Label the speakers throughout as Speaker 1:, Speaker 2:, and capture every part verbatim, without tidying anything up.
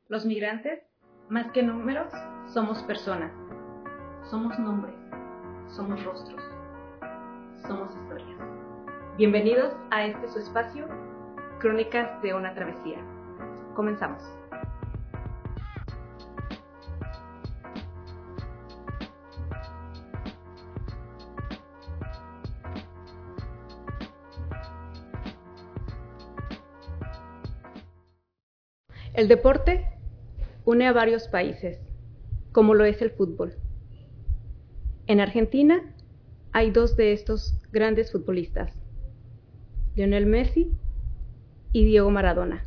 Speaker 1: Los migrantes, más que números, somos personas. Somos nombres, somos rostros, somos historias. Bienvenidos a este su espacio, Crónicas de una Travesía. Comenzamos. El deporte une a varios países, como lo es el fútbol. En Argentina hay dos de estos grandes futbolistas, Lionel Messi y Diego Maradona.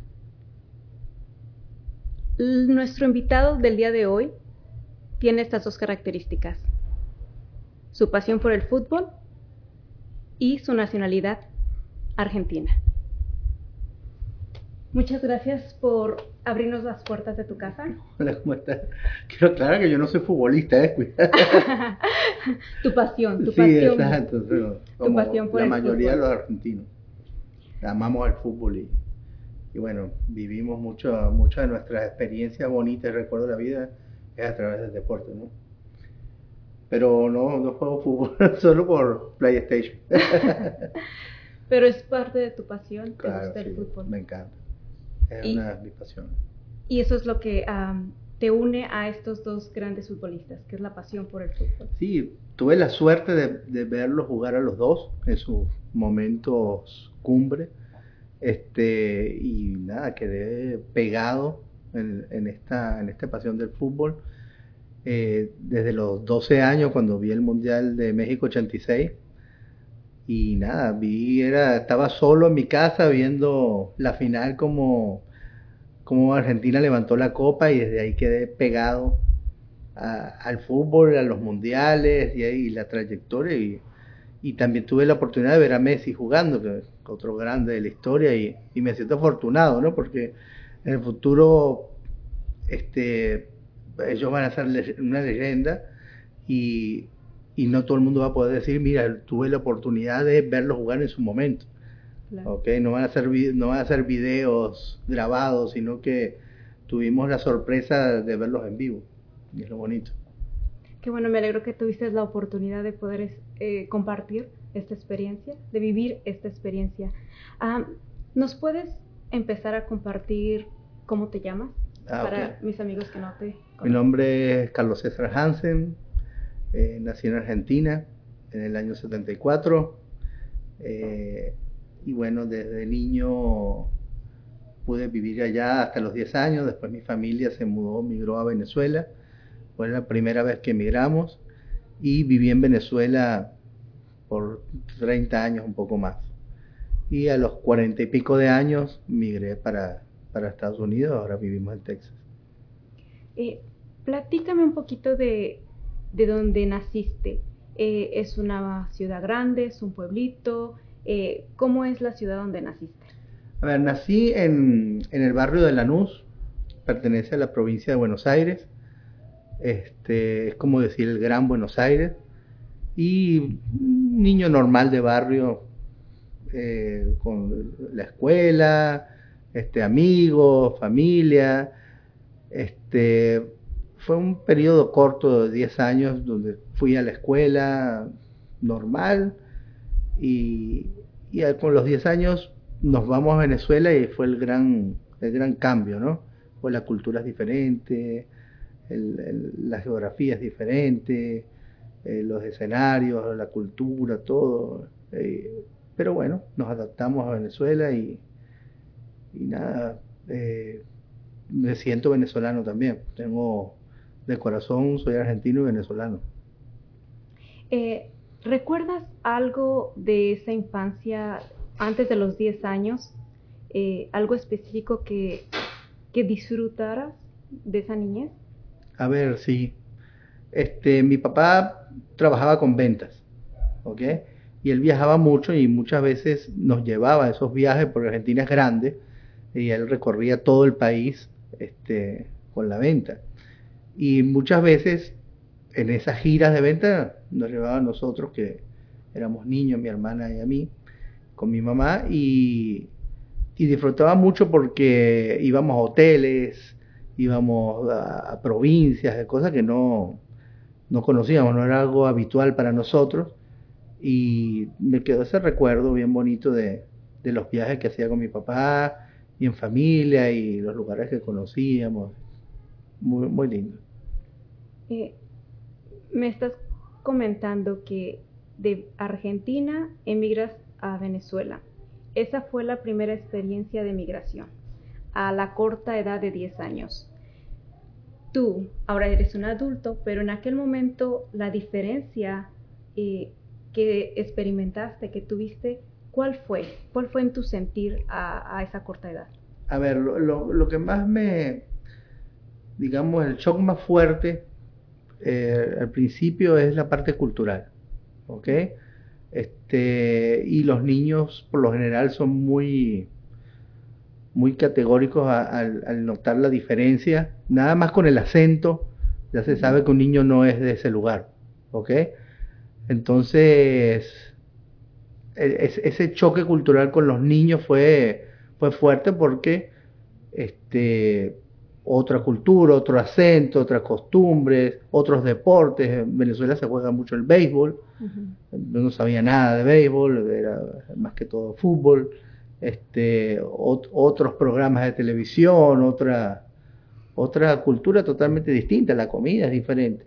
Speaker 1: Nuestro invitado del día de hoy tiene estas dos características: su pasión por el fútbol y su nacionalidad argentina. Muchas gracias por abrirnos las puertas de tu casa.
Speaker 2: Hola, ¿cómo estás? Quiero aclarar que yo no soy futbolista, ¿eh? Cuidado.
Speaker 1: Tu pasión, tu
Speaker 2: sí,
Speaker 1: pasión.
Speaker 2: exacto. Como
Speaker 1: tu pasión por
Speaker 2: la
Speaker 1: el
Speaker 2: mayoría
Speaker 1: fútbol.
Speaker 2: de los argentinos. Amamos el fútbol y, y bueno, vivimos mucho, muchas de nuestras experiencias bonitas y recuerdos de la vida es a través del deporte, ¿no? Pero no, no juego fútbol solo por PlayStation.
Speaker 1: Pero es parte de tu pasión,
Speaker 2: Claro,
Speaker 1: te gusta
Speaker 2: sí,
Speaker 1: el fútbol.
Speaker 2: me encanta. Es
Speaker 1: Y-
Speaker 2: una de mis pasiones.
Speaker 1: Y eso es lo que um, te une a estos dos grandes futbolistas, que es la pasión por el fútbol.
Speaker 2: Sí, tuve la suerte de, de verlos jugar a los dos en sus momentos cumbre. Este, y nada, quedé pegado en, en esta, en esta pasión del fútbol. Eh, desde los doce años, cuando vi el Mundial de México ochenta y seis. Y nada, vi, era, estaba solo en mi casa viendo la final como, como Argentina levantó la copa, y desde ahí quedé pegado a- al fútbol, a los mundiales y, ahí la trayectoria. Y, y también tuve la oportunidad de ver a Messi jugando, que es otro grande de la historia, y, y me siento afortunado, ¿no? Porque en el futuro este, ellos van a ser le- una leyenda, y, y no todo el mundo va a poder decir, mira, tuve la oportunidad de verlos jugar en su momento.
Speaker 1: Claro.
Speaker 2: ¿Ok? No van a ser, vi- no van a ser videos grabados, sino que tuvimos la sorpresa de verlos en vivo, y es lo bonito.
Speaker 1: Qué bueno, me alegro que tuviste la oportunidad de poder es- eh, compartir esta experiencia, de vivir esta experiencia. Ah, ¿nos puedes empezar a compartir cómo te llamas?
Speaker 2: Ah,
Speaker 1: Para
Speaker 2: ok.
Speaker 1: mis amigos que no te
Speaker 2: Mi
Speaker 1: conocen.
Speaker 2: nombre es Carlos César Hansen, eh, nací en Argentina en el año setenta y cuatro, eh, y bueno, desde niño pude vivir allá hasta los diez años. Después mi familia se mudó, migró a Venezuela, fue la primera vez que emigramos, y viví en Venezuela por treinta años, un poco más. Y a los cuarenta y pico de años migré para, para Estados Unidos, ahora vivimos en Texas.
Speaker 1: Eh, platícame un poquito de, de dónde naciste. Eh, ¿Es una ciudad grande? ¿Es un pueblito? Eh, ¿Cómo es la ciudad donde naciste?
Speaker 2: A ver, nací en, en el barrio de Lanús, pertenece a la provincia de Buenos Aires. Este, es como decir el Gran Buenos Aires. Y un niño normal de barrio, eh, con la escuela, este, amigos, familia. Este, fue un periodo corto de diez años donde fui a la escuela normal, y, y a- con los diez años nos vamos a Venezuela, y fue el gran, el gran cambio, ¿no? Pues la cultura es diferente, el- el- la geografía es diferente, eh, los escenarios, la cultura, todo. eh, pero bueno, nos adaptamos a Venezuela, y, y nada, eh, me siento venezolano también. Tengo, de corazón, soy argentino y venezolano.
Speaker 1: Eh, ¿Recuerdas algo de esa infancia antes de los diez años? Eh, ¿algo específico que, que disfrutaras de esa niñez?
Speaker 2: A ver, sí. Este, mi papá trabajaba con ventas, ¿ok? Y él viajaba mucho, y muchas veces nos llevaba a esos viajes, porque Argentina es grande, y él recorría todo el país, este, con la venta. Y muchas veces en esas giras de venta nos llevaba a nosotros, que éramos niños, mi hermana y a mí, con mi mamá, y, y disfrutaba mucho porque íbamos a hoteles, íbamos a, a provincias, de cosas que no, no conocíamos, no era algo habitual para nosotros, y me quedó ese recuerdo bien bonito de, de los viajes que hacía con mi papá y en familia y los lugares que conocíamos, muy, muy lindo.
Speaker 1: Eh, me estás comentando que de Argentina emigras a Venezuela. Esa fue la primera experiencia de migración, a la corta edad de diez años. Tú ahora eres un adulto, pero en aquel momento la diferencia eh, que experimentaste, que tuviste, ¿cuál fue? ¿Cuál fue en tu sentir a, a esa corta edad?
Speaker 2: A ver, lo, lo, lo que más me, digamos, el shock más fuerte eh, al principio es la parte cultural, ¿ok? Este, y los niños por lo general son muy, muy categóricos a, a, al notar la diferencia, nada más con el acento, ya se sabe que un niño no es de ese lugar, ¿ok? Entonces, es, ese choque cultural con los niños fue, fue fuerte porque este, otra cultura, otro acento, otras costumbres, otros deportes. En Venezuela se juega mucho el béisbol. Uh-huh. Yo no sabía nada de béisbol, era más que todo fútbol. Este, ot- otros programas de televisión, otra, otra cultura totalmente distinta, la comida es diferente.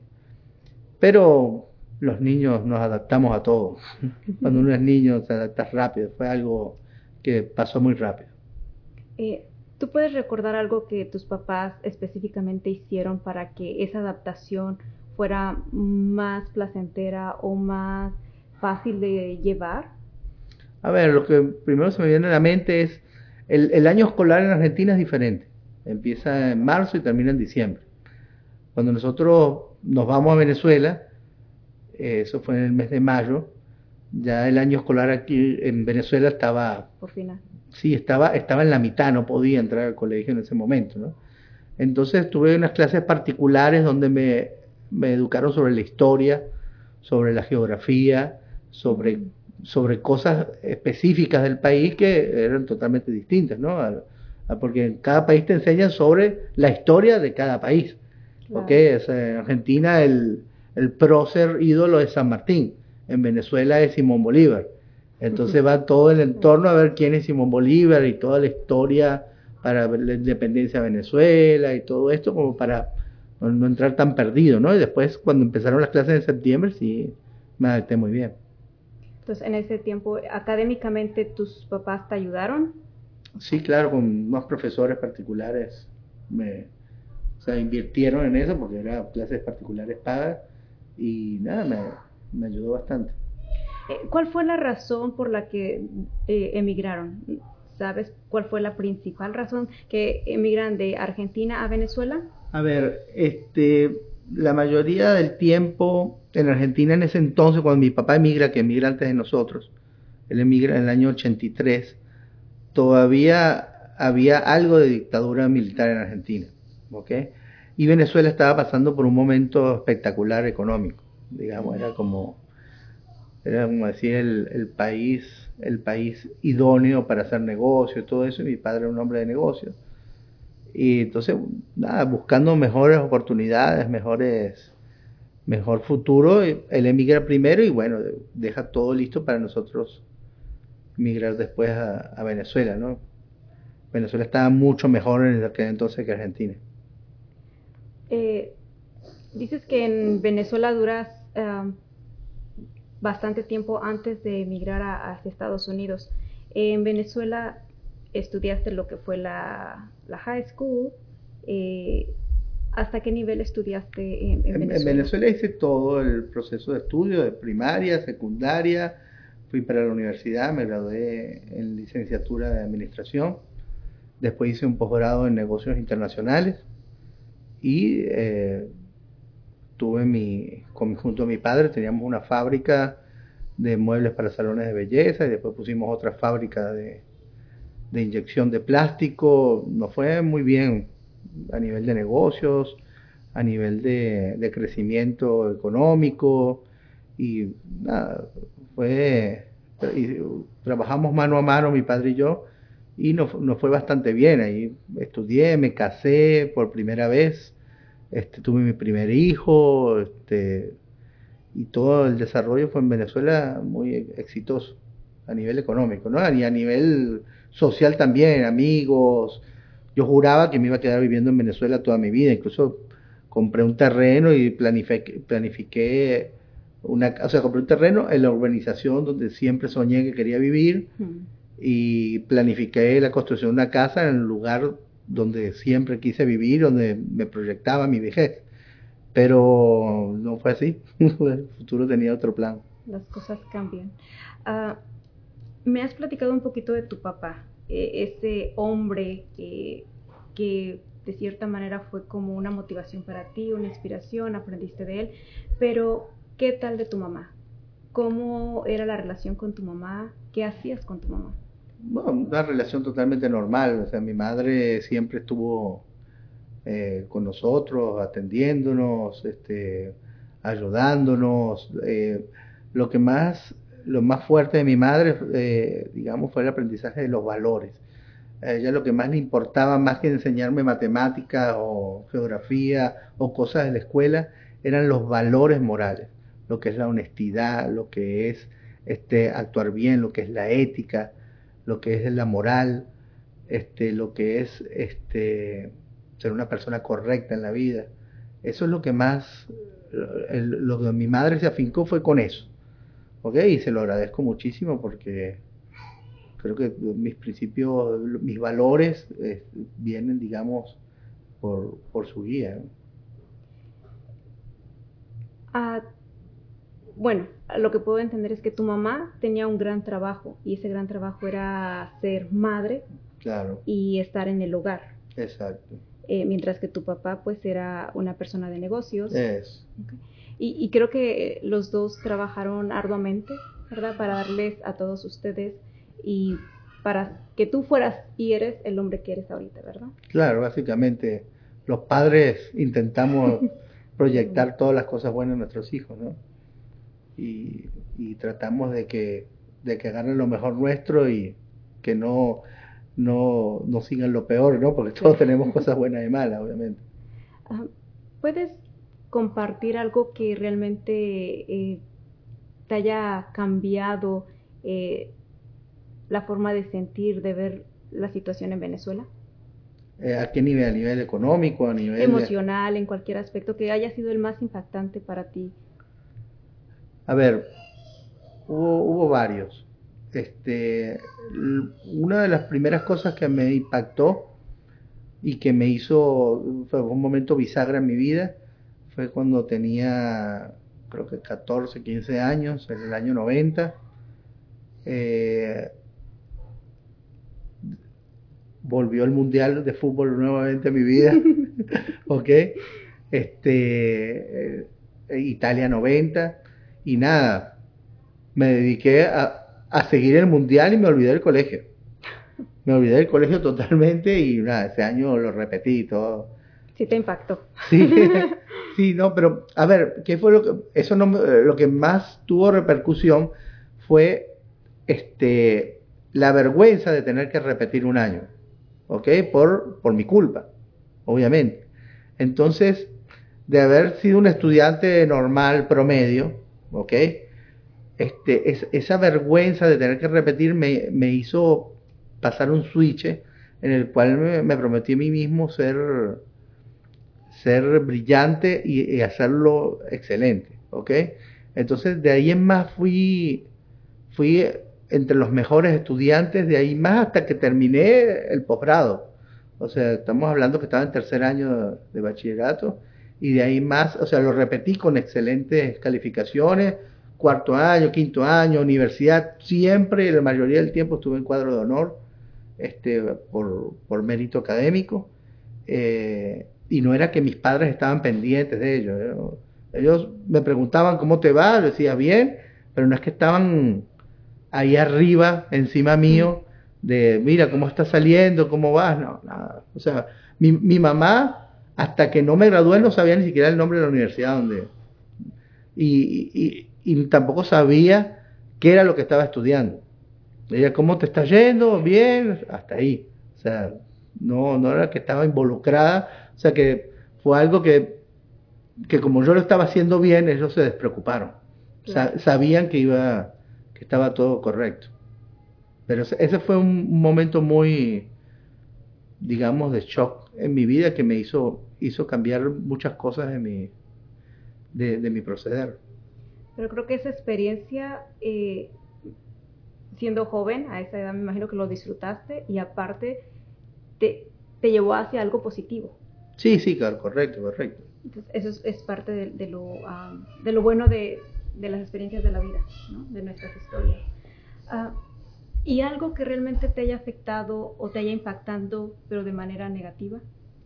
Speaker 2: Pero los niños nos adaptamos a todo. Cuando uno es niño se adapta rápido, fue algo que pasó muy rápido.
Speaker 1: Eh, ¿Tú puedes recordar algo que tus papás específicamente hicieron para que esa adaptación fuera más placentera o más fácil de llevar?
Speaker 2: A ver, lo que primero se me viene a la mente es, el, el año escolar en Argentina es diferente. Empieza en marzo y termina en diciembre. Cuando nosotros nos vamos a Venezuela, eh, eso fue en el mes de mayo, ya el año escolar aquí en Venezuela estaba...
Speaker 1: Por final.
Speaker 2: Sí, estaba, estaba en la mitad, no podía entrar al colegio en ese momento, ¿no? Entonces tuve unas clases particulares donde me, me educaron sobre la historia, sobre la geografía, sobre, mm. sobre cosas específicas del país que eran totalmente distintas, ¿no? A, a porque en cada país te enseñan sobre la historia de cada país. Claro. ¿Okay? Es, en Argentina el, el prócer ídolo es San Martín, en Venezuela es Simón Bolívar. Entonces va todo el entorno a ver quién es Simón Bolívar y toda la historia para ver la independencia de Venezuela y todo esto, como para no, no entrar tan perdido, ¿no? Y después cuando empezaron las clases en septiembre sí me adapté muy bien.
Speaker 1: Entonces en ese tiempo, académicamente, ¿tus papás te ayudaron?
Speaker 2: Sí, claro, con unos profesores particulares me, o sea, invirtieron en eso porque eran clases particulares pagas y nada, me, me ayudó bastante.
Speaker 1: ¿Cuál fue la razón por la que eh, emigraron? ¿Sabes cuál fue la principal razón que emigran de Argentina a Venezuela?
Speaker 2: A ver, este, la mayoría del tiempo en Argentina en ese entonces, cuando mi papá emigra, que emigra antes de nosotros, él emigra en el año ochenta y tres, todavía había algo de dictadura militar en Argentina, ¿ok? Y Venezuela estaba pasando por un momento espectacular económico, digamos, era como... Era como decir el, el país el país idóneo para hacer negocio y todo eso, y mi padre era un hombre de negocios. Y entonces, nada, buscando mejores oportunidades, mejores, mejor futuro, él emigra primero y bueno, deja todo listo para nosotros migrar después a, a Venezuela, ¿no? Venezuela estaba mucho mejor en aquel entonces que Argentina.
Speaker 1: Eh, dices que en Venezuela duras... Uh... bastante tiempo antes de emigrar a, a Estados Unidos. En Venezuela estudiaste lo que fue la, la high school. Eh, ¿Hasta qué nivel estudiaste en, en Venezuela?
Speaker 2: En Venezuela hice todo el proceso de estudio, de primaria, secundaria, fui para la universidad, me gradué en licenciatura de administración, después hice un posgrado en negocios internacionales y... Eh, tuve mi, junto a mi padre teníamos una fábrica de muebles para salones de belleza y después pusimos otra fábrica de, de inyección de plástico. Nos fue muy bien a nivel de negocios, a nivel de, de crecimiento económico y nada, fue, y trabajamos mano a mano mi padre y yo y nos, nos fue bastante bien. Ahí estudié, me casé por primera vez, este, tuve mi primer hijo, este, y todo el desarrollo fue en Venezuela muy exitoso a nivel económico, ¿no? Y a nivel social también, amigos. Yo juraba que me iba a quedar viviendo en Venezuela toda mi vida, incluso compré un terreno y planifiqué, planifiqué una, o sea, compré un terreno en la urbanización donde siempre soñé que quería vivir
Speaker 1: Mm.
Speaker 2: y planifiqué la construcción de una casa en el lugar donde siempre quise vivir, donde me proyectaba mi vejez. Pero no fue así. El futuro tenía otro plan.
Speaker 1: Las cosas cambian. Ah, me has platicado un poquito de tu papá, eh, ese hombre que, que de cierta manera fue como una motivación para ti, una inspiración, aprendiste de él, pero ¿qué tal de tu mamá? ¿Cómo era la relación con tu mamá? ¿Qué hacías con tu mamá?
Speaker 2: Bueno, una relación totalmente normal. O sea, mi madre siempre estuvo eh, con nosotros, atendiéndonos, este, ayudándonos. Eh, lo que más, lo más fuerte de mi madre, eh, digamos, fue el aprendizaje de los valores. A ella lo que más le importaba, más que enseñarme matemáticas o geografía o cosas de la escuela, eran los valores morales, lo que es la honestidad, lo que es este, actuar bien, lo que es la ética, lo que es la moral, este, lo que es este, ser una persona correcta en la vida. Eso es lo que más, el, lo que mi madre se afincó fue con eso, ¿ok? Y se lo agradezco muchísimo porque creo que mis principios, mis valores eh, vienen, digamos, por, por su guía, ¿no?
Speaker 1: Ah, bueno, lo que puedo entender es que tu mamá tenía un gran trabajo y ese gran trabajo era ser madre
Speaker 2: Claro,
Speaker 1: y estar en el hogar,
Speaker 2: exacto.
Speaker 1: eh, mientras que tu papá pues era una persona de negocios.
Speaker 2: Es,
Speaker 1: Okay. Y, y creo que los dos trabajaron arduamente, ¿verdad? Para darles a todos ustedes y para que tú fueras y eres el hombre que eres ahorita, ¿verdad?
Speaker 2: claro, básicamente los padres intentamos proyectar todas las cosas buenas en nuestros hijos, ¿no? Y, y tratamos de que, de que agarren lo mejor nuestro y que no, no, no sigan lo peor, ¿no? Porque todos tenemos cosas buenas y malas, obviamente.
Speaker 1: Uh, ¿Puedes compartir algo que realmente eh, te haya cambiado eh, la forma de sentir, de ver la situación en Venezuela?
Speaker 2: Eh, ¿A qué nivel? ¿A nivel económico? ¿A nivel de...
Speaker 1: Emocional, en cualquier aspecto que haya sido el más impactante para ti.
Speaker 2: A ver, hubo, hubo varios. Este, l- una de las primeras cosas que me impactó y que me hizo, fue un momento bisagra en mi vida, fue cuando tenía, creo que catorce, quince años, en el año noventa. Eh, Volvió el Mundial de Fútbol nuevamente a mi vida, ¿ok? Este, eh, Italia noventa, y nada, me dediqué a, a seguir el Mundial y me olvidé del colegio. Me olvidé del colegio totalmente y nada, ese año lo repetí y todo.
Speaker 1: Sí te impactó.
Speaker 2: Sí, sí, no, pero a ver, ¿qué fue lo que, eso no, me- lo que más tuvo repercusión fue este, la vergüenza de tener que repetir un año, ¿ok? Por, por mi culpa, obviamente. Entonces, de haber sido un estudiante normal, promedio, ¿ok? Este, es, esa vergüenza de tener que repetir me, me hizo pasar un switch en el cual me, me prometí a mí mismo ser ser brillante y, y hacerlo excelente, ¿ok? Entonces de ahí en más fui, fui entre los mejores estudiantes, de ahí más hasta que terminé el posgrado. O sea, estamos hablando que estaba en tercer año de, de bachillerato y de ahí más, o sea, lo repetí con excelentes calificaciones, cuarto año, quinto año, universidad, siempre, la mayoría del tiempo estuve en cuadro de honor, este, por, por mérito académico. Eh, y no era que mis padres estaban pendientes de ello. Ellos, ellos me preguntaban cómo te va, yo decía bien, pero no es que estaban ahí arriba, encima mío, de mira cómo está saliendo, cómo vas, no, nada. O sea, mi, mi mamá, hasta que no me gradué, no sabía ni siquiera el nombre de la universidad donde. Y, y, y tampoco sabía qué era lo que estaba estudiando. Ella, ¿cómo te está yendo? Bien, hasta ahí. O sea, no, no era que estaba involucrada, o sea que fue algo que, que como yo lo estaba haciendo bien, ellos se despreocuparon.
Speaker 1: Claro.
Speaker 2: Sa- sabían que iba, que estaba todo correcto. Pero ese ese fue un, un momento muy, digamos, de shock en mi vida que me hizo, hizo cambiar muchas cosas de mi, de, de mi proceder.
Speaker 1: Pero creo que esa experiencia, eh, siendo joven, a esa edad me imagino que lo disfrutaste y aparte te, te llevó hacia algo positivo.
Speaker 2: Sí, sí, claro, correcto, correcto.
Speaker 1: Entonces, eso es, es parte de, de, lo, um, de lo bueno de, de las experiencias de la vida, ¿no? De nuestras historias. Uh, ¿Y algo que realmente te haya afectado o te haya impactado, pero de manera negativa?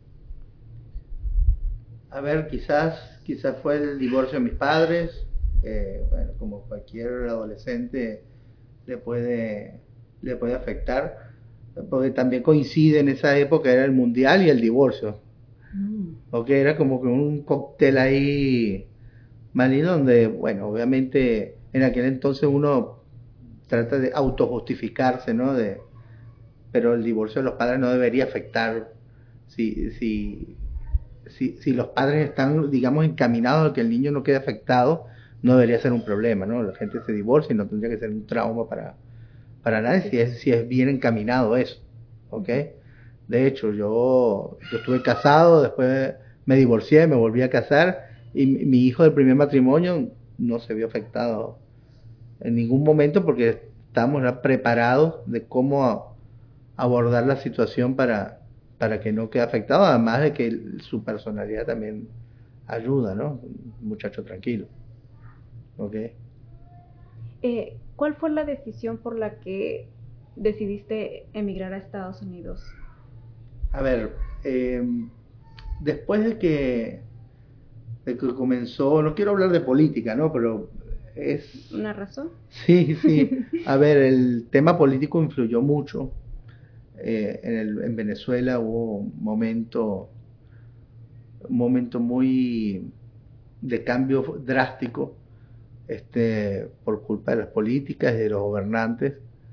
Speaker 2: A ver, quizás, quizás fue el divorcio de mis padres. Eh, bueno, como cualquier adolescente le puede, le puede afectar, porque también coincide en esa época, era el mundial y el divorcio.
Speaker 1: Mm.
Speaker 2: Ok, era como que un cóctel ahí malino donde, bueno, obviamente en aquel entonces uno trata de autojustificarse, ¿no? De, pero el divorcio de los padres no debería afectar si, si, si, si los padres están, digamos, encaminados a que el niño no quede afectado, no debería ser un problema, ¿no? La gente se divorcia y no tendría que ser un trauma para, para nadie si es, si es bien encaminado eso, ¿ok? De hecho, yo, yo estuve casado, después me divorcié, me volví a casar y mi, mi hijo del primer matrimonio no se vio afectado en ningún momento porque estábamos ya preparados de cómo abordar la situación para, para que no quede afectado, además de que su personalidad también ayuda, ¿no? Un muchacho tranquilo. ¿Ok?
Speaker 1: Eh, ¿Cuál fue la decisión por la que decidiste emigrar a Estados Unidos?
Speaker 2: A ver, eh, después de que, de que comenzó, no quiero hablar de política, ¿no? Pero es...
Speaker 1: ¿Una razón?
Speaker 2: Sí, sí. A ver, el tema político influyó mucho. Eh, en, el, en Venezuela hubo un momento, un momento muy de cambio drástico, este, por culpa de las políticas y de los gobernantes,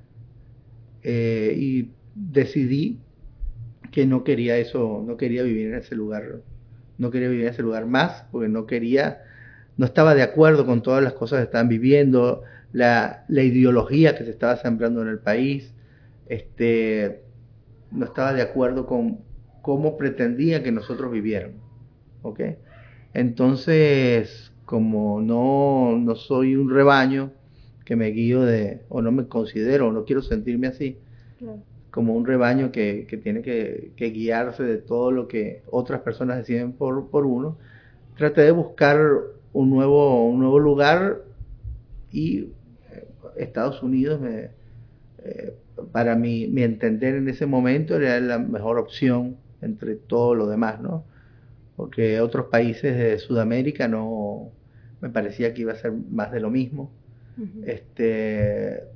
Speaker 2: eh, y decidí que no quería eso, no quería vivir en ese lugar, no quería vivir en ese lugar más, porque no quería, no estaba de acuerdo con todas las cosas que estaban viviendo, la, la ideología que se estaba sembrando en el país, este, no estaba de acuerdo con cómo pretendía que nosotros viviéramos, ¿ok? Entonces, como no, no soy un rebaño que me guío de, o no me considero, o no quiero sentirme así,
Speaker 1: Claro.
Speaker 2: como un rebaño que, que tiene que, que guiarse de todo lo que otras personas deciden por, por uno, traté de buscar un nuevo, un nuevo lugar y eh, Estados Unidos me, eh, para mi, mi entender en ese momento era la mejor opción entre todo lo demás, ¿no? Porque otros países de Sudamérica no me parecía que iba a ser más de lo mismo. Uh-huh. Este,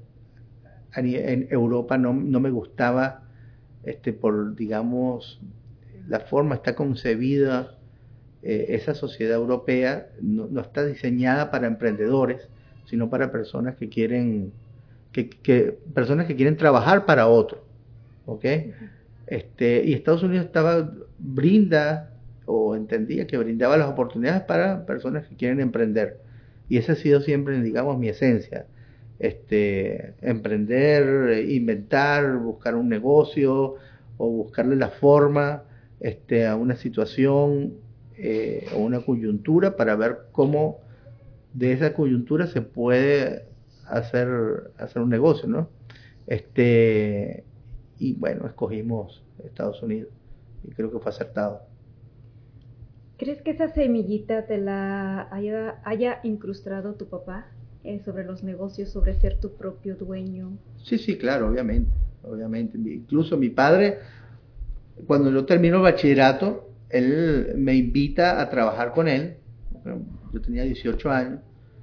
Speaker 2: en Europa no, no me gustaba, este, por, digamos, la forma está concebida, eh, esa sociedad europea no, no está diseñada para emprendedores, sino para personas que quieren, que, que personas que quieren trabajar para otro, ¿ok? Uh-huh. Este, y Estados Unidos estaba, brinda, o entendía que brindaba las oportunidades para personas que quieren emprender. Y esa ha sido siempre, digamos, mi esencia. Este, emprender, inventar, buscar un negocio o buscarle la forma, este, a una situación, eh, o una coyuntura para ver cómo de esa coyuntura se puede hacer, hacer un negocio, ¿no? Este, y bueno, escogimos Estados Unidos y creo que fue acertado.
Speaker 1: ¿Crees que esa semillita te la haya, haya incrustado tu papá, eh, sobre los negocios, sobre ser tu propio dueño?
Speaker 2: Sí, sí, claro, obviamente, obviamente. Incluso mi padre, cuando yo termino el bachillerato, él me invita a trabajar con él. Yo tenía dieciocho años,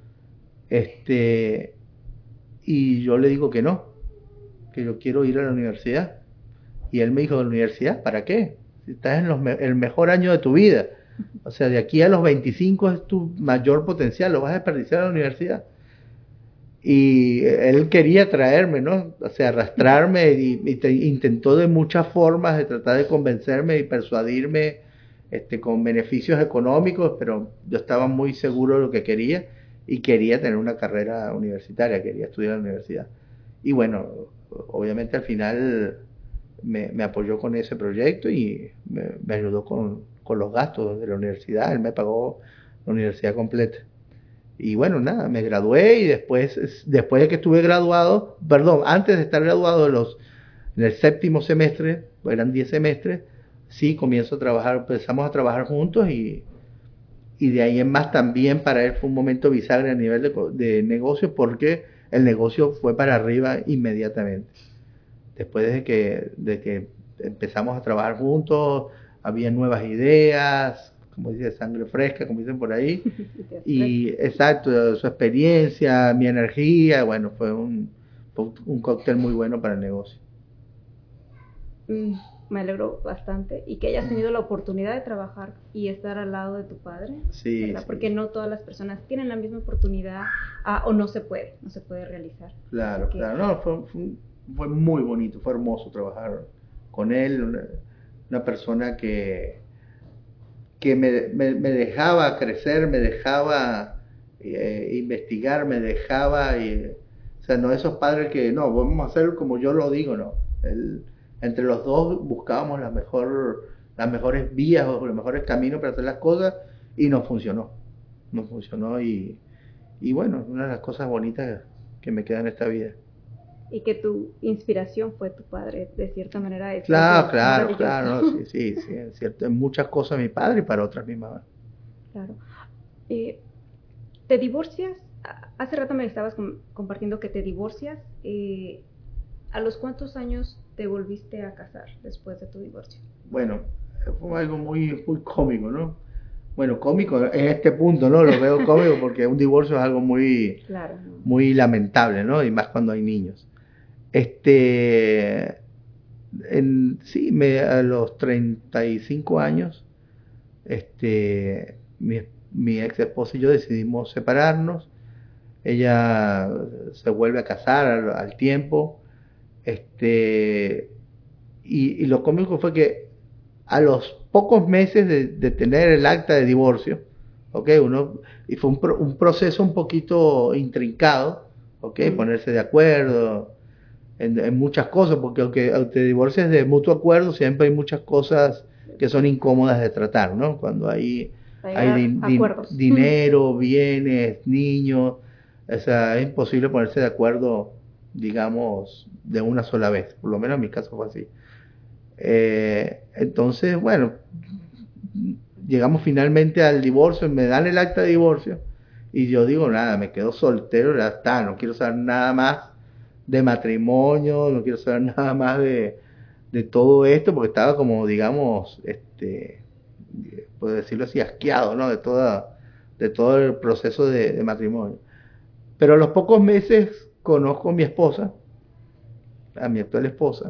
Speaker 2: este, y yo le digo que no, que yo quiero ir a la universidad. Y él me dijo, ¿de la universidad? ¿Para qué? Si estás en los me- el mejor año de tu vida. O sea, de aquí a los veinticinco es tu mayor potencial, lo vas a desperdiciar en la universidad. y él quería traerme, ¿no? O sea, arrastrarme y, y te, intentó de muchas formas de tratar de convencerme y persuadirme este, con beneficios económicos, pero yo estaba muy seguro de lo que quería y quería tener una carrera universitaria, quería estudiar en la universidad. Y bueno, obviamente al final me, me apoyó con ese proyecto y me, me ayudó con, con los gastos de la universidad, él me pagó la universidad completa. Y bueno, nada, me gradué y después, después de que estuve graduado, perdón, antes de estar graduado en, los, en el séptimo semestre, eran diez semestres, sí, comienzo a trabajar, empezamos a trabajar juntos y, y de ahí en más también para él fue un momento bisagra a nivel de, de negocio porque el negocio fue para arriba inmediatamente. Después de que, de que empezamos a trabajar juntos, había nuevas ideas, como dice, sangre fresca, como dicen por ahí. Y exacto, su experiencia, mi energía, bueno, fue un, un cóctel muy bueno para el negocio.
Speaker 1: Mm, me alegro bastante y que hayas tenido la oportunidad de trabajar y estar al lado de tu padre,
Speaker 2: sí,
Speaker 1: ¿verdad?
Speaker 2: Sí.
Speaker 1: Porque no todas las personas tienen la misma oportunidad ah, o no se puede, no se puede realizar.
Speaker 2: Claro, que... claro, no, fue, fue, fue muy bonito, fue hermoso trabajar con él, una, una persona que que me, me, me dejaba crecer, me dejaba eh, investigar, me dejaba, y, o sea, no esos padres que, no, vamos a hacer como yo lo digo, no. Él, entre los dos buscábamos la mejor, las mejores vías o los mejores caminos para hacer las cosas y nos funcionó, nos funcionó y, y bueno, una de las cosas bonitas que me quedan en esta vida.
Speaker 1: Y que tu inspiración fue tu padre, de cierta manera. Es
Speaker 2: claro, claro, claro, no, sí, sí, sí, es cierto, en muchas cosas mi padre y para otras mi mamá.
Speaker 1: Claro. Eh, ¿Te divorcias? Hace rato me estabas com- compartiendo que te divorcias. Eh, ¿A los cuántos años te volviste a casar después de tu divorcio?
Speaker 2: Bueno, fue algo muy, muy cómico, ¿no? Bueno, cómico en este punto, ¿no? Lo veo cómico porque un divorcio es algo muy,
Speaker 1: claro, ¿no?
Speaker 2: muy lamentable, ¿no? Y más cuando hay niños. Este, en, sí, me, a los treinta y cinco años, este, mi, mi ex esposa y yo decidimos separarnos. Ella se vuelve a casar al, al tiempo. Este, y, y lo cómico fue que a los pocos meses de, de tener el acta de divorcio, ¿ok? Uno, y fue un, pro, un proceso un poquito intrincado, ¿ok? Mm. Ponerse de acuerdo en, en muchas cosas, porque aunque te divorcies de mutuo acuerdo, siempre hay muchas cosas que son incómodas de tratar, ¿no? Cuando hay, hay din, din, dinero, bienes, niños, o sea, es imposible ponerse de acuerdo, digamos, de una sola vez, por lo menos en mi caso fue así. Eh, entonces, bueno, llegamos finalmente al divorcio, me dan el acta de divorcio y yo digo, nada, me quedo soltero, ya está, no quiero saber nada más de matrimonio, no quiero saber nada más de, de todo esto, porque estaba como, digamos, este, puedo decirlo así, asqueado, ¿no? De toda, de todo el proceso de, de matrimonio. Pero a los pocos meses conozco a mi esposa, a mi actual esposa,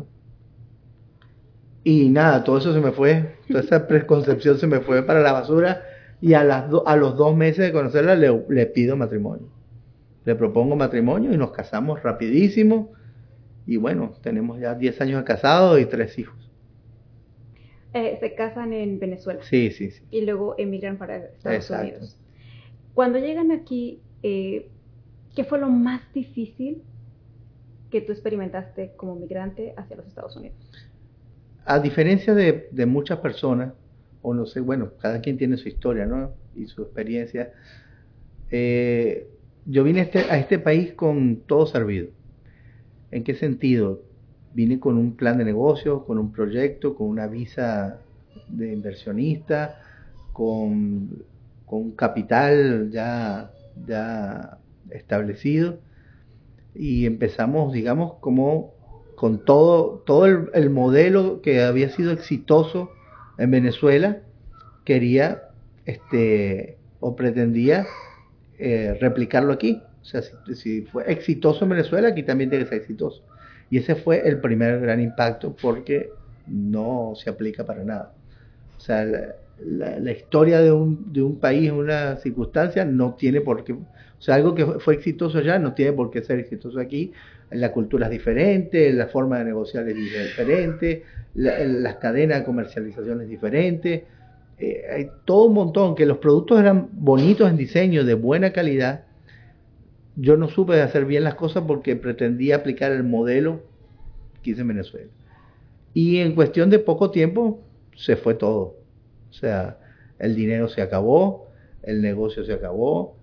Speaker 2: y nada, todo eso se me fue, toda esa preconcepción se me fue para la basura y a, las do, a los dos meses de conocerla le, le pido matrimonio. Le propongo matrimonio y nos casamos rapidísimo y bueno, tenemos ya diez años de casados y tres hijos.
Speaker 1: Eh, se casan en Venezuela.
Speaker 2: Sí, sí, sí.
Speaker 1: Y luego emigran para Estados
Speaker 2: Exacto.
Speaker 1: Unidos. Cuando llegan aquí, eh, ¿qué fue lo más difícil que tú experimentaste como migrante hacia los Estados Unidos?
Speaker 2: A diferencia de, de muchas personas, o no sé, bueno, cada quien tiene su historia, ¿no? Y su experiencia. Eh, yo vine a este, a este país con todo servido. ¿En qué sentido? Vine con un plan de negocio, con un proyecto, con una visa de inversionista, con, con un capital ya, ya establecido. Y empezamos, digamos, como con todo, todo el, el modelo que había sido exitoso en Venezuela, quería este, o pretendía eh, replicarlo aquí. O sea, si, si fue exitoso en Venezuela, aquí también tiene que ser exitoso. Y ese fue el primer gran impacto porque no se aplica para nada. O sea, la, la historia de un, de un país, una circunstancia, no tiene por qué, o sea, algo que fue exitoso allá no tiene por qué ser exitoso aquí. La cultura es diferente, la forma de negociar es diferente, la, las cadenas de comercialización es diferente. Eh, hay todo un montón, que los productos eran bonitos en diseño, de buena calidad. Yo no supe hacer bien las cosas porque pretendía aplicar el modelo que hice en Venezuela. Y en cuestión de poco tiempo se fue todo. O sea, el dinero se acabó, el negocio se acabó,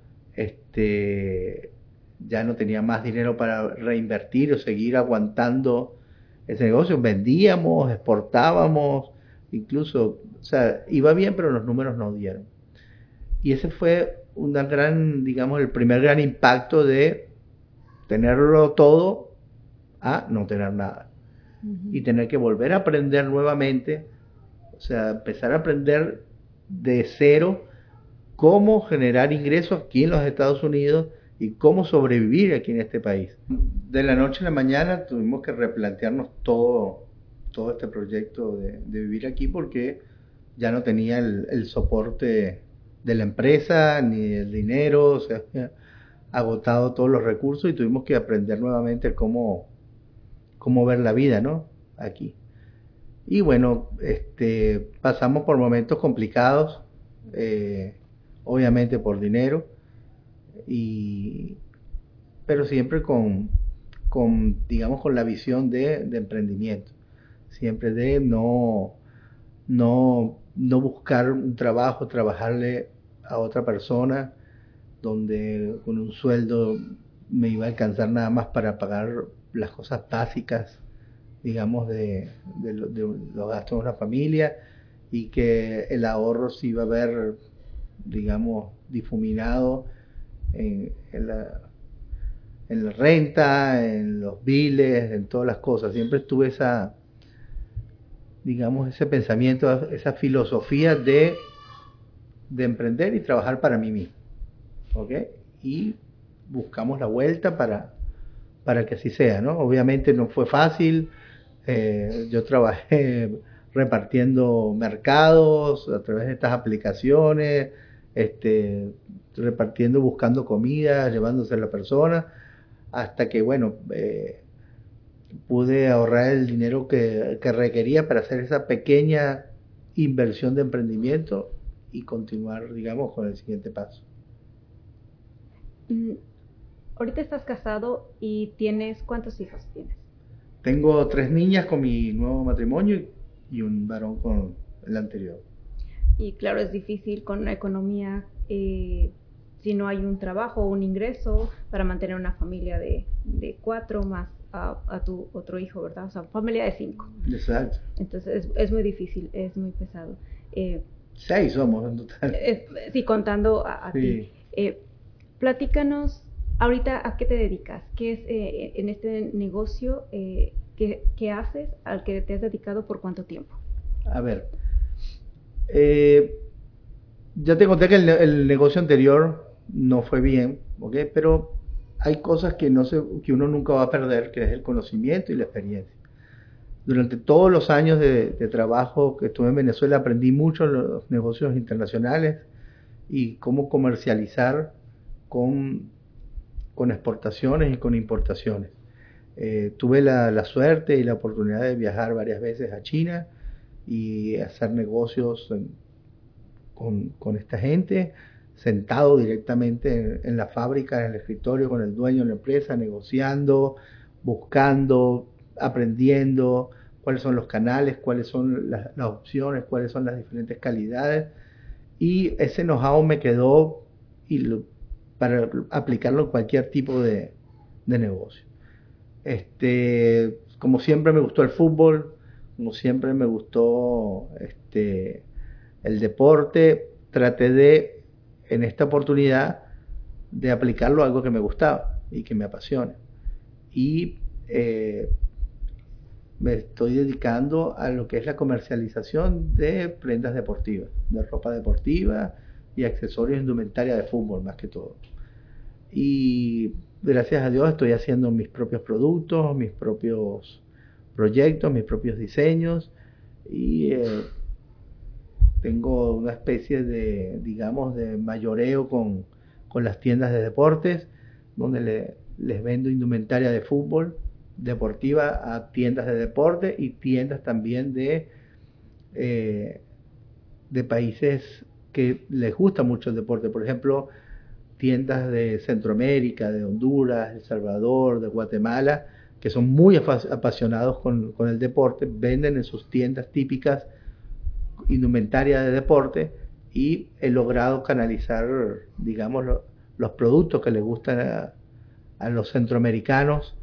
Speaker 2: este, ya no tenía más dinero para reinvertir o seguir aguantando ese negocio. Vendíamos, exportábamos, incluso, o sea, iba bien, pero los números no dieron. Y ese fue una gran, digamos, el primer gran impacto de tenerlo todo a no tener nada. Uh-huh. Y tener que volver a aprender nuevamente, o sea, empezar a aprender de cero cómo generar ingresos aquí en los Estados Unidos y cómo sobrevivir aquí en este país. De la noche a la mañana tuvimos que replantearnos todo, todo este proyecto de, de vivir aquí porque ya no tenía el, el soporte de la empresa ni el dinero, o sea, agotado todos los recursos y tuvimos que aprender nuevamente cómo, cómo ver la vida, ¿no? Aquí. Y bueno, este, pasamos por momentos complicados, eh, obviamente por dinero, y, pero siempre con, con, digamos, con la visión de, de emprendimiento, siempre de no, no, no buscar un trabajo, trabajarle a otra persona, donde con un sueldo me iba a alcanzar nada más para pagar las cosas básicas, digamos, de, de, de los gastos de una familia, y que el ahorro se iba a ver, digamos, difuminado en, en, la, en la renta, en los biles, en todas las cosas. Siempre estuve esa, digamos, ese pensamiento, esa filosofía de, de emprender y trabajar para mí mismo, ¿ok? Y buscamos la vuelta para, para que así sea, ¿no? Obviamente no fue fácil. Eh, yo trabajé repartiendo mercados a través de estas aplicaciones, este, repartiendo, buscando comida, llevándose a la persona, hasta que, bueno, eh, pude ahorrar el dinero que, que requería para hacer esa pequeña inversión de emprendimiento y continuar, digamos, con el siguiente paso.
Speaker 1: Mm, ahorita estás casado y tienes, ¿cuántos hijos tienes?
Speaker 2: Tengo tres niñas con mi nuevo matrimonio y un varón con el anterior.
Speaker 1: Y claro, es difícil con la economía, eh, si no hay un trabajo o un ingreso para mantener una familia de, de cuatro más a, a tu otro hijo, ¿verdad? O sea, familia de cinco.
Speaker 2: Exacto.
Speaker 1: Entonces es, es muy difícil, es muy pesado. Eh,
Speaker 2: Seis somos en total.
Speaker 1: Es, sí, contando a, a sí. ti. Eh, platícanos, ahorita, ¿a qué te dedicas? ¿Qué es eh, en este negocio? Eh, ¿qué, ¿Qué haces al que te has dedicado por cuánto tiempo?
Speaker 2: A ver, eh, ya te conté que el, el negocio anterior no fue bien, ¿ok? Pero hay cosas que, no se, que uno nunca va a perder, que es el conocimiento y la experiencia. Durante todos los años de, de trabajo que estuve en Venezuela aprendí mucho los negocios internacionales y cómo comercializar con, con exportaciones y con importaciones. Eh, tuve la, la suerte y la oportunidad de viajar varias veces a China y hacer negocios en, con, con esta gente, sentado directamente en, en la fábrica, en el escritorio con el dueño de la empresa, negociando, buscando, aprendiendo cuáles son los canales, cuáles son las, las opciones, cuáles son las diferentes calidades. Y ese know-how me quedó y lo, para aplicarlo en cualquier tipo de, de negocio. Este, como siempre me gustó el fútbol, como siempre me gustó este, el deporte, traté de, en esta oportunidad, de aplicarlo a algo que me gustaba y que me apasiona. Y eh, me estoy dedicando a lo que es la comercialización de prendas deportivas, de ropa deportiva y accesorios, indumentaria de fútbol más que todo. Y gracias a Dios estoy haciendo mis propios productos, mis propios proyectos, mis propios diseños y eh, tengo una especie de, digamos, de mayoreo con, con las tiendas de deportes, donde le, les vendo indumentaria de fútbol deportiva a tiendas de deporte y tiendas también de, eh, de países que les gusta mucho el deporte. Por ejemplo, tiendas de Centroamérica, de Honduras, El Salvador, de Guatemala, que son muy apasionados con, con el deporte, venden en sus tiendas típicas indumentaria de deporte, y he logrado canalizar, digamos, lo, los productos que les gustan a, a los centroamericanos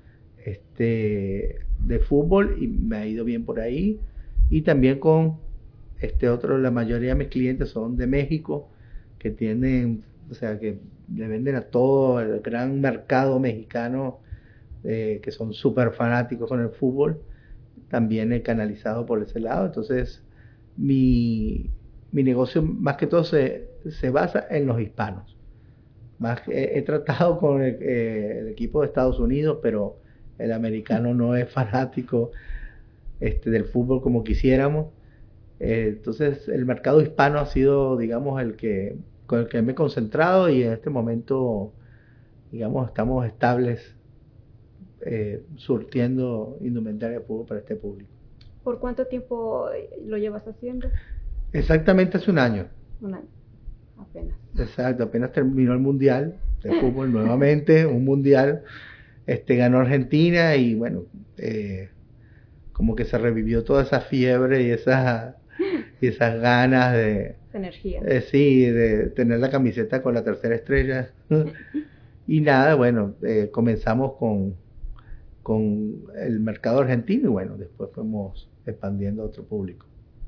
Speaker 2: este, de fútbol, y me ha ido bien por ahí. Y también con este otro, la mayoría de mis clientes son de México, que tienen, o sea, que le venden a todo el gran mercado mexicano, eh, que son súper fanáticos con el fútbol. También he canalizado por ese lado. Entonces mi, mi negocio más que todo se, se basa en los hispanos. Más que, he, he tratado con el, eh, el equipo de Estados Unidos, pero el americano no es fanático este, del fútbol como quisiéramos. Eh, entonces el mercado hispano ha sido, digamos, el que con el que me he concentrado, y en este momento, digamos, estamos estables, eh, surtiendo indumentaria de fútbol para este público.
Speaker 1: ¿Por cuánto tiempo lo llevas haciendo?
Speaker 2: Exactamente hace un año.
Speaker 1: Un año, apenas.
Speaker 2: Exacto, apenas terminó el mundial de fútbol nuevamente, un mundial, este ganó Argentina, y bueno, eh, como que se revivió toda esa fiebre y esas y esas ganas de
Speaker 1: energía.
Speaker 2: Eh, sí, de tener la camiseta con la tercera estrella. Y nada, bueno, eh, comenzamos con, con el mercado argentino, y bueno, después fuimos expandiendo a otro público.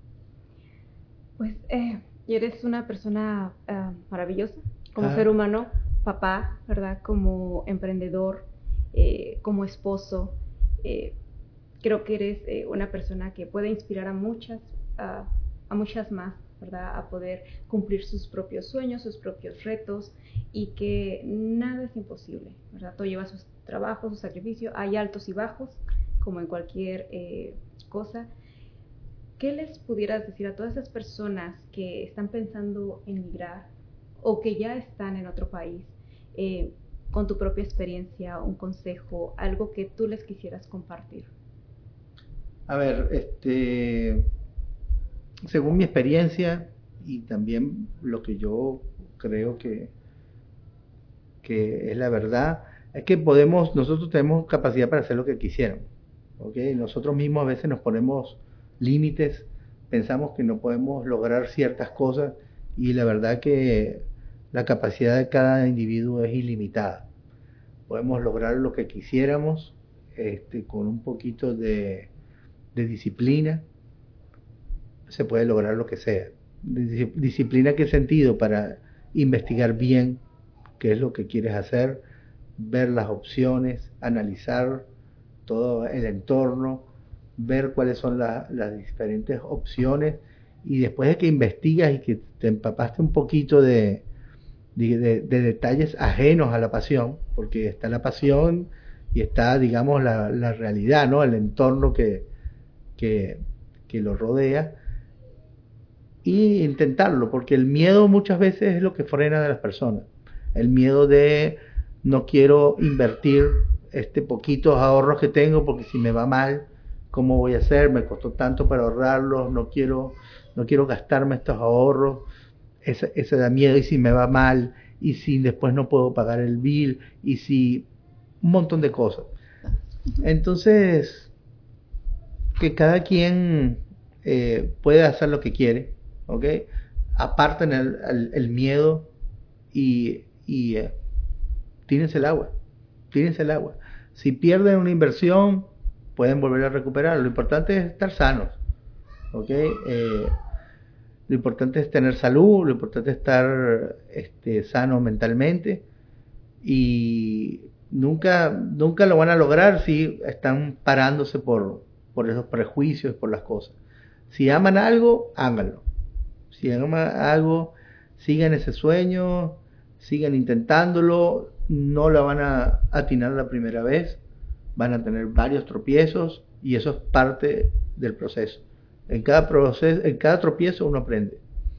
Speaker 1: Pues eh, eres una persona uh, maravillosa, como
Speaker 2: ah.
Speaker 1: ser humano, papá, ¿verdad? Como emprendedor, eh, como esposo. Eh, creo que eres eh, una persona que puede inspirar a muchas, uh, a muchas más, ¿verdad? A poder cumplir sus propios sueños, sus propios retos, y que nada es imposible, ¿verdad? Todo lleva sus trabajos, su sacrificio, hay altos y bajos, como en cualquier eh, cosa. ¿Qué les pudieras decir a todas esas personas que están pensando en migrar o que ya están en otro país, eh, con tu propia experiencia, un consejo, algo que tú les quisieras compartir?
Speaker 2: A ver, este, según mi experiencia y también lo que yo creo que, que es la verdad, es que podemos, nosotros tenemos capacidad para hacer lo que quisiéramos, ¿ok? Nosotros mismos a veces nos ponemos límites, pensamos que no podemos lograr ciertas cosas, y la verdad que la capacidad de cada individuo es ilimitada. Podemos lograr lo que quisiéramos, este, con un poquito de, de disciplina, se puede lograr lo que sea. Disciplina, ¿qué sentido? Para investigar bien qué es lo que quieres hacer, ver las opciones, analizar todo el entorno, ver cuáles son la, las diferentes opciones, y después de que investigas y que te empapaste un poquito de, de, de, de detalles ajenos a la pasión, porque está la pasión y está, digamos, la, la realidad, ¿no? El entorno que, que, que lo rodea, y intentarlo, porque el miedo muchas veces es lo que frena a las personas. El miedo de no quiero invertir este poquitos ahorros que tengo, porque si me va mal, ¿cómo voy a hacer? Me costó tanto para ahorrarlos, no quiero, no quiero gastarme estos ahorros. Ese, ese da miedo. Y si me va mal, y si después no puedo pagar el bill, y si un montón de cosas. Entonces, que cada quien eh, puede hacer lo que quiere, ¿ok? Aparten el, el, el miedo y, y eh, tírense el agua, tírense el agua. Si pierden una inversión, pueden volver a recuperar. Lo importante es estar sanos, ¿ok? Eh, lo importante es tener salud, lo importante es estar este, sano mentalmente, y nunca, nunca lo van a lograr si están parándose por, por esos prejuicios, por las cosas. Si aman algo, háganlo. Si aman algo, sigan ese sueño, sigan intentándolo. No la van a atinar la primera vez, van a tener varios tropiezos, y eso es parte del proceso. En cada proceso, en cada tropiezo uno aprende.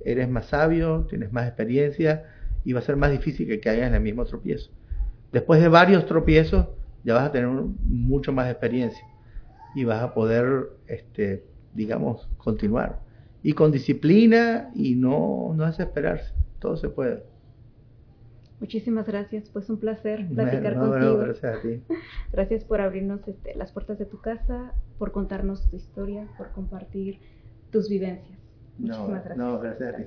Speaker 2: eres más sabio, tienes más experiencia y va a ser más difícil que caigas en el mismo tropiezo. Después de varios tropiezos ya vas a tener mucho más experiencia y vas a poder, este, digamos, continuar. Y con disciplina y no, no desesperarse, todo se puede.
Speaker 1: Muchísimas gracias, pues un placer platicar
Speaker 2: no,
Speaker 1: contigo.
Speaker 2: No, gracias a ti.
Speaker 1: Gracias por abrirnos este, las puertas de tu casa, por contarnos tu historia, por compartir tus vivencias. Muchísimas
Speaker 2: No,
Speaker 1: gracias.
Speaker 2: no, gracias a ti.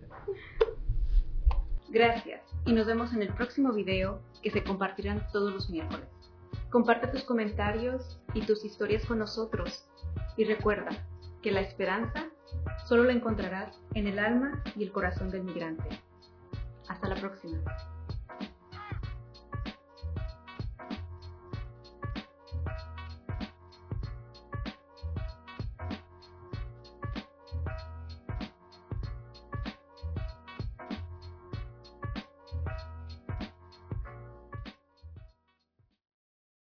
Speaker 1: Gracias y nos vemos en el próximo video que se compartirán todos los miércoles. Comparte tus comentarios y tus historias con nosotros y recuerda que la esperanza solo la encontrarás en el alma y el corazón del migrante. Hasta la próxima.